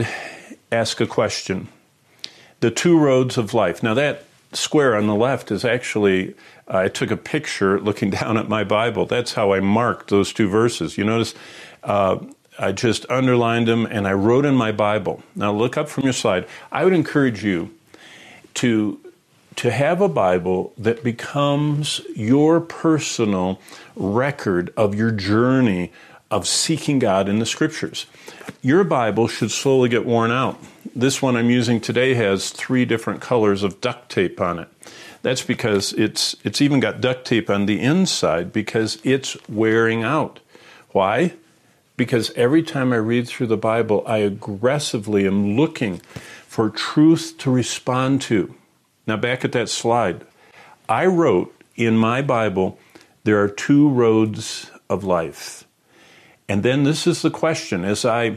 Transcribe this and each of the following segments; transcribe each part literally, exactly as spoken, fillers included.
ask a question. The two roads of life. Now that square on the left is actually, uh, I took a picture looking down at my Bible. That's how I marked those two verses. You notice uh, I just underlined them and I wrote in my Bible. Now look up from your slide. I would encourage you to, to have a Bible that becomes your personal record of your journey of seeking God in the Scriptures. Your Bible should slowly get worn out. This one I'm using today has three different colors of duct tape on it. That's because it's it's even got duct tape on the inside because it's wearing out. Why? Because every time I read through the Bible, I aggressively am looking for truth to respond to. Now back at that slide, I wrote in my Bible, there are two roads of life. And then this is the question, as I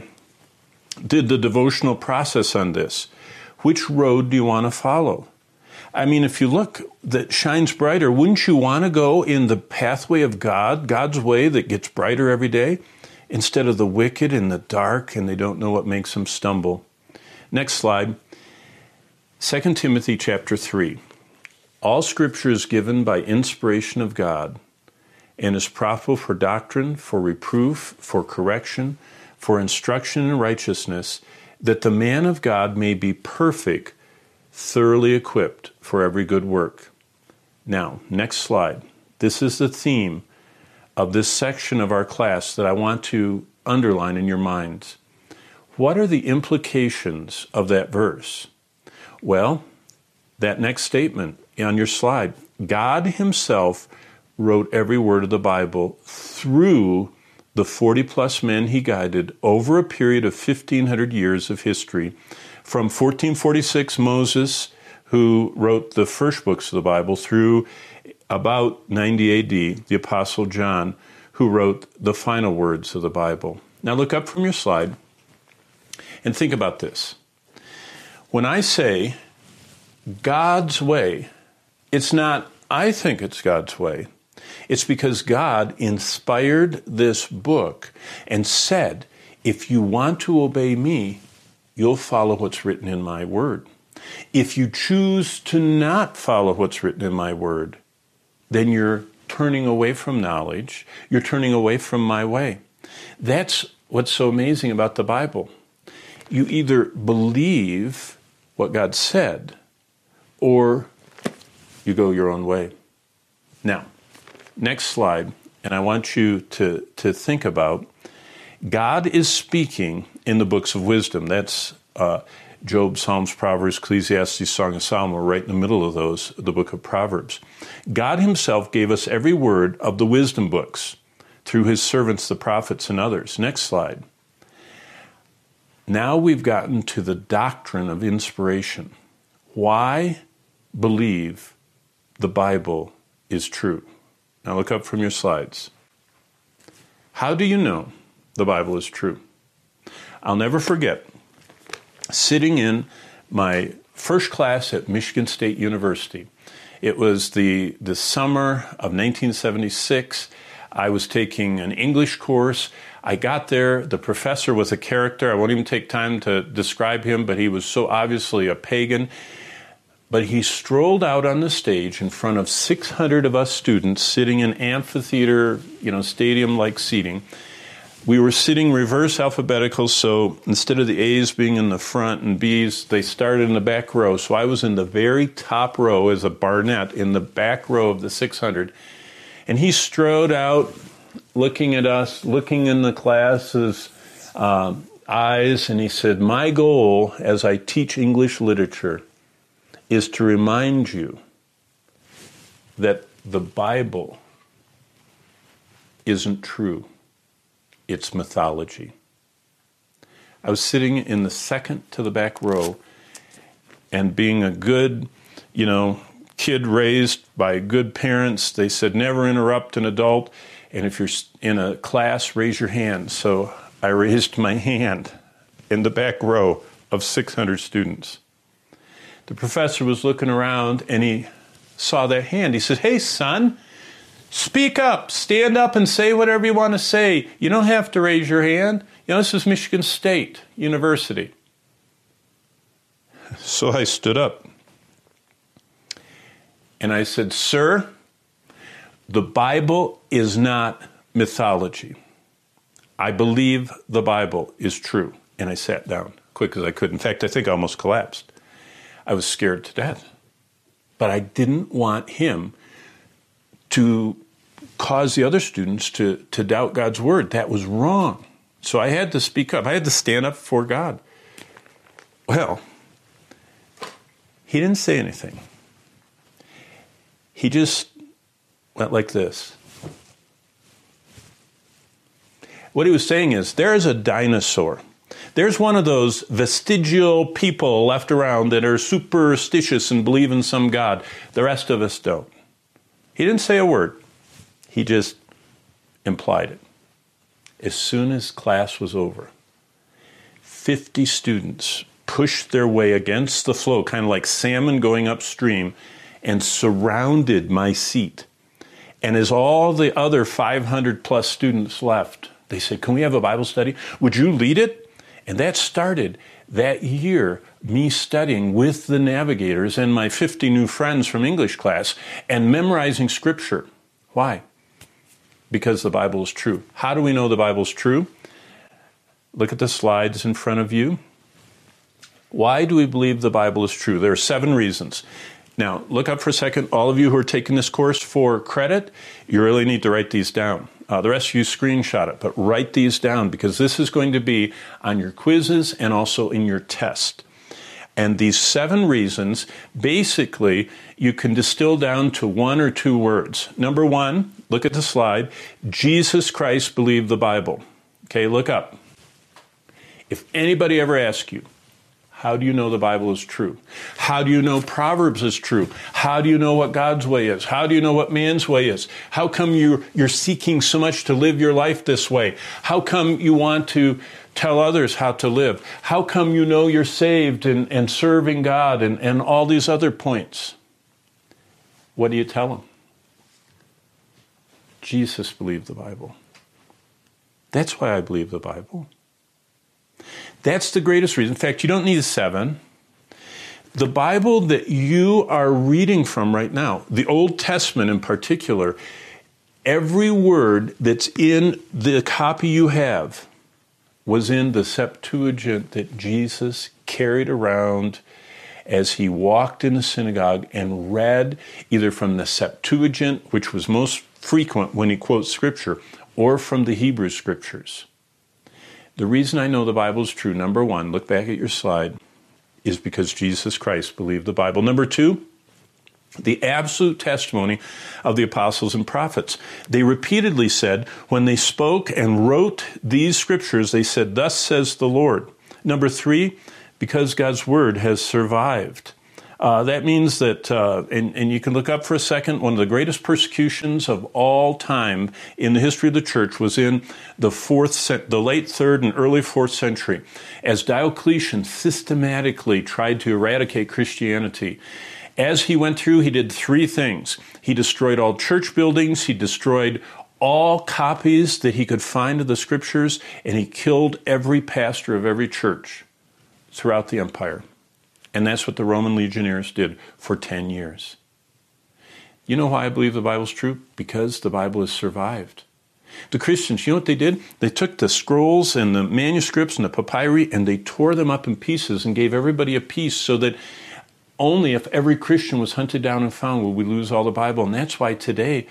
did the devotional process on this, which road do you want to follow? I mean, if you look that shines brighter, wouldn't you want to go in the pathway of God, God's way that gets brighter every day, instead of the wicked in the dark and they don't know what makes them stumble? Next slide. Second Timothy chapter three. All Scripture is given by inspiration of God and is profitable for doctrine, for reproof, for correction, for instruction in righteousness, that the man of God may be perfect, thoroughly equipped for every good work. Now, next slide. This is the theme of this section of our class that I want to underline in your minds. What are the implications of that verse? Well, that next statement on your slide, God Himself wrote every word of the Bible through the forty-plus men He guided over a period of fifteen hundred years of history. From fourteen forty-six, Moses, who wrote the first books of the Bible, through about ninety A D, the Apostle John, who wrote the final words of the Bible. Now look up from your slide and think about this. When I say God's way, it's not, I think it's God's way. It's because God inspired this book and said, if you want to obey me, you'll follow what's written in my word. If you choose to not follow what's written in my word, then you're turning away from knowledge. You're turning away from my way. That's what's so amazing about the Bible. You either believe what God said or you go your own way. Now, next slide, and I want you to, to think about, God is speaking in the books of wisdom. That's uh, Job, Psalms, Proverbs, Ecclesiastes, Song of Solomon, right in the middle of those, the book of Proverbs. God Himself gave us every word of the wisdom books through His servants, the prophets, and others. Next slide. Now we've gotten to the doctrine of inspiration. Why believe the Bible is true? Now look up from your slides. How do you know the Bible is true? I'll never forget sitting in my first class at Michigan State University. It was the, the summer of nineteen seventy-six. I was taking an English course. I got there. The professor was a character. I won't even take time to describe him, but he was so obviously a pagan. But he strolled out on the stage in front of six hundred of us students sitting in amphitheater, you know, stadium-like seating. We were sitting reverse alphabetical, so instead of the A's being in the front and B's, they started in the back row. So I was in the very top row as a Barnett in the back row of the six hundred. And he strode out, looking at us, looking in the class's uh, eyes, and he said, "My goal as I teach English literature is to remind you that the Bible isn't true. It's mythology." I was sitting in the second to the back row, and being a good, you know, kid raised by good parents, they said never interrupt an adult, and if you're in a class, raise your hand. So I raised my hand in the back row of six hundred students. The professor was looking around, and he saw that hand. He said, "Hey, son, speak up, stand up and say whatever you want to say. You don't have to raise your hand. You know, this is Michigan State University." So I stood up and I said, "Sir, the Bible is not mythology. I believe the Bible is true." And I sat down quick as I could. In fact, I think I almost collapsed. I was scared to death. But I didn't want him to cause the other students to, to doubt God's word. That was wrong. So I had to speak up. I had to stand up for God. Well, he didn't say anything. He just went like this. What he was saying is, there's a dinosaur. There's one of those vestigial people left around that are superstitious and believe in some God. The rest of us don't. He didn't say a word. He just implied it. As soon as class was over, fifty students pushed their way against the flow, kind of like salmon going upstream, and surrounded my seat. And as all the other five hundred plus students left, they said, "Can we have a Bible study? Would you lead it?" And that started that year, me studying with the navigators and my fifty new friends from English class and memorizing Scripture. Why? Because the Bible is true. How do we know the Bible is true? Look at the slides in front of you. Why do we believe the Bible is true? There are seven reasons. Now, look up for a second. All of you who are taking this course for credit, you really need to write these down. Uh, the rest of you screenshot it, but write these down because this is going to be on your quizzes and also in your test. And these seven reasons, basically, you can distill down to one or two words. Number one, look at the slide. Jesus Christ believed the Bible. Okay, look up. If anybody ever asks you, how do you know the Bible is true? How do you know Proverbs is true? How do you know what God's way is? How do you know what man's way is? How come you're, you're seeking so much to live your life this way? How come you want to tell others how to live? How come you know you're saved and, and serving God and, and all these other points? What do you tell them? Jesus believed the Bible. That's why I believe the Bible. That's the greatest reason. In fact, you don't need seven. The Bible that you are reading from right now, the Old Testament in particular, every word that's in the copy you have was in the Septuagint that Jesus carried around as he walked in the synagogue and read either from the Septuagint, which was most frequent when he quotes Scripture, or from the Hebrew Scriptures. The reason I know the Bible is true, number one, look back at your slide, is because Jesus Christ believed the Bible. Number two, the absolute testimony of the apostles and prophets. They repeatedly said, when they spoke and wrote these scriptures, they said, "Thus says the Lord." Number three, because God's word has survived. Uh, that means that, uh, and, and you can look up for a second, one of the greatest persecutions of all time in the history of the church was in the fourth, the late third and early fourth century, as Diocletian systematically tried to eradicate Christianity. As he went through, he did three things. He destroyed all church buildings, he destroyed all copies that he could find of the scriptures, and he killed every pastor of every church throughout the empire. And that's what the Roman legionnaires did for ten years. You know why I believe the Bible's true? Because the Bible has survived. The Christians, you know what they did? They took the scrolls and the manuscripts and the papyri and they tore them up in pieces and gave everybody a piece so that only if every Christian was hunted down and found would we lose all the Bible. And that's why today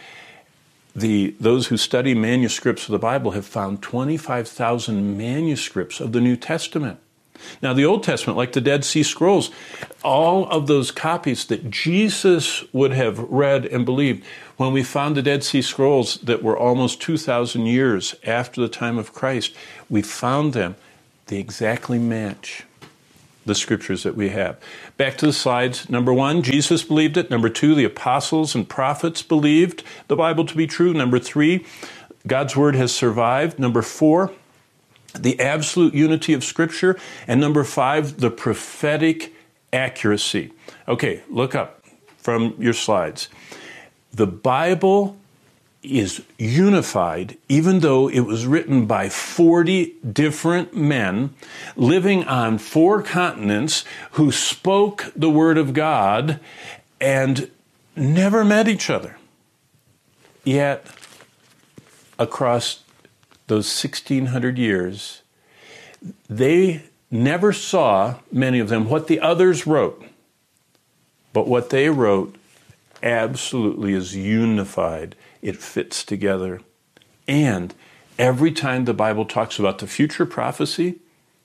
the those who study manuscripts of the Bible have found twenty-five thousand manuscripts of the New Testament. Now, the Old Testament, like the Dead Sea Scrolls, all of those copies that Jesus would have read and believed, when we found the Dead Sea Scrolls that were almost two thousand years after the time of Christ, we found them. They exactly match the scriptures that we have. Back to the slides. Number one, Jesus believed it. Number two, the apostles and prophets believed the Bible to be true. Number three, God's word has survived. Number four, the absolute unity of Scripture. And number five, the prophetic accuracy. Okay, look up from your slides. The Bible is unified, even though it was written by forty different men living on four continents who spoke the Word of God and never met each other. Yet, across those sixteen hundred years, they never saw, many of them, what the others wrote. But what they wrote absolutely is unified. It fits together. And every time the Bible talks about the future prophecy,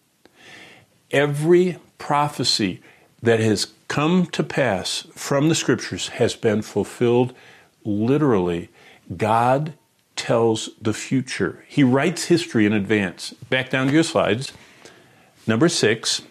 every prophecy that has come to pass from the Scriptures has been fulfilled literally. God tells the future. He writes history in advance. Back down to your slides. Number six,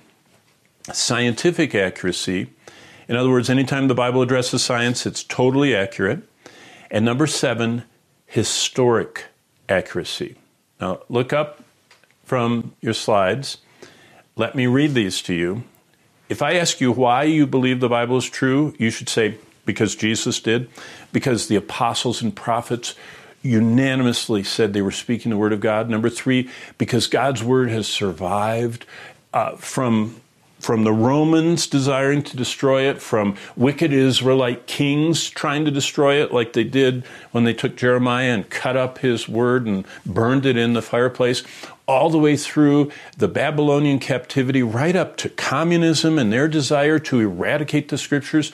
scientific accuracy. In other words, anytime the Bible addresses science, it's totally accurate. And number seven, historic accuracy. Now, look up from your slides. Let me read these to you. If I ask you why you believe the Bible is true, you should say, because Jesus did, because the apostles and prophets unanimously said they were speaking the Word of God. Number three, because God's Word has survived uh, from From the Romans desiring to destroy it, from wicked Israelite kings trying to destroy it, like they did when they took Jeremiah and cut up his word and burned it in the fireplace, all the way through the Babylonian captivity, right up to communism and their desire to eradicate the Scriptures,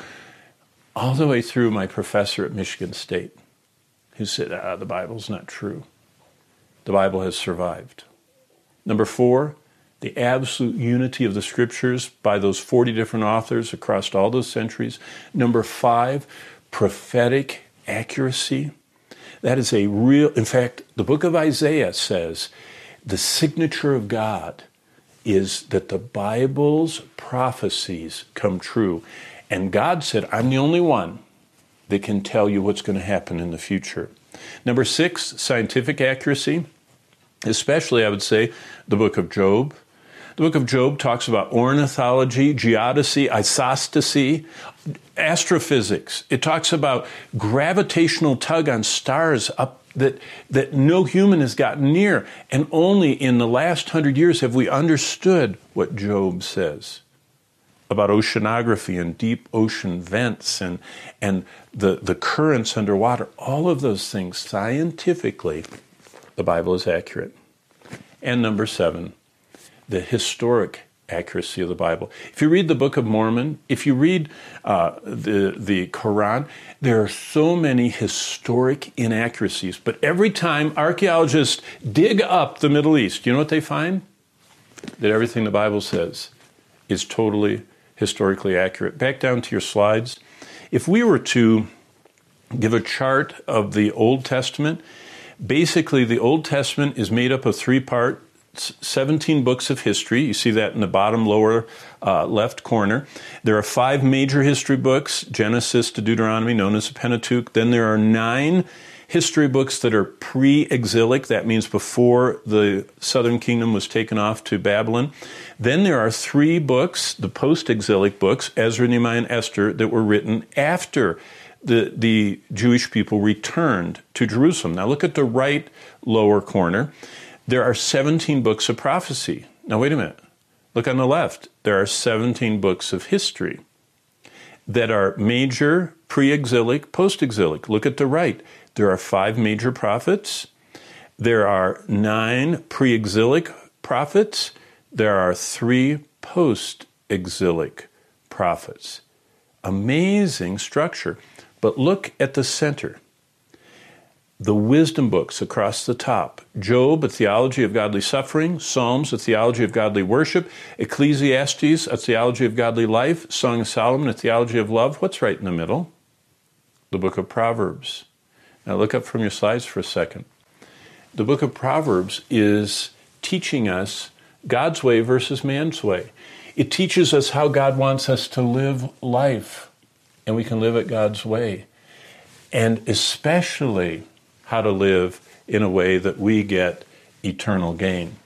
all the way through my professor at Michigan State, who said, ah, the Bible's not true. The Bible has survived. Number four, the absolute unity of the Scriptures by those forty different authors across all those centuries. Number five, prophetic accuracy. That is a real, in fact, the book of Isaiah says the signature of God is that the Bible's prophecies come true. And God said, I'm the only one that can tell you what's going to happen in the future. Number six, scientific accuracy, especially, I would say, the book of Job. The book of Job talks about ornithology, geodesy, isostasy, astrophysics. It talks about gravitational tug on stars up that, that no human has gotten near. And only in the last hundred years have we understood what Job says about oceanography and deep ocean vents and, and the, the currents underwater. All of those things, scientifically, the Bible is accurate. And number seven, the historic accuracy of the Bible. If you read the Book of Mormon, if you read uh, the, the Quran, there are so many historic inaccuracies. But every time archaeologists dig up the Middle East, you know what they find? That everything the Bible says is totally historically accurate. Back down to your slides. If we were to give a chart of the Old Testament, basically the Old Testament is made up of three parts. seventeen books of history. You see that in the bottom lower uh, left corner. There are five major history books, Genesis to Deuteronomy, known as the Pentateuch. Then there are nine history books that are pre-exilic. That means before the southern kingdom was taken off to Babylon. Then there are three books, the post-exilic books, Ezra, Nehemiah, and Esther, that were written after the, the Jewish people returned to Jerusalem. Now look at the right lower corner. There are seventeen books of prophecy. Now, wait a minute. Look on the left. There are seventeen books of history that are major, pre-exilic, post-exilic. Look at the right. There are five major prophets. There are nine pre-exilic prophets. There are three post-exilic prophets. Amazing structure. But look at the center. The wisdom books across the top. Job, a theology of godly suffering. Psalms, a theology of godly worship. Ecclesiastes, a theology of godly life. Song of Solomon, a theology of love. What's right in the middle? The book of Proverbs. Now look up from your slides for a second. The book of Proverbs is teaching us God's way versus man's way. It teaches us how God wants us to live life, and we can live it God's way. And especially how to live in a way that we get eternal gain.